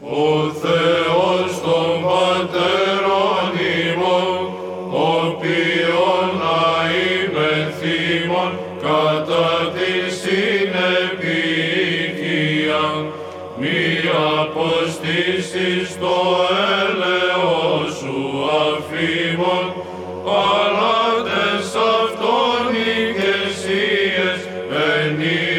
Ο Θεός των πατέρων ημών, οποίον αημεθήμων κατά τη συνεπίοικιαν, μη αποστήσεις το έλεος σου αφήμων, αλλά τες αυτόν ηγεσίες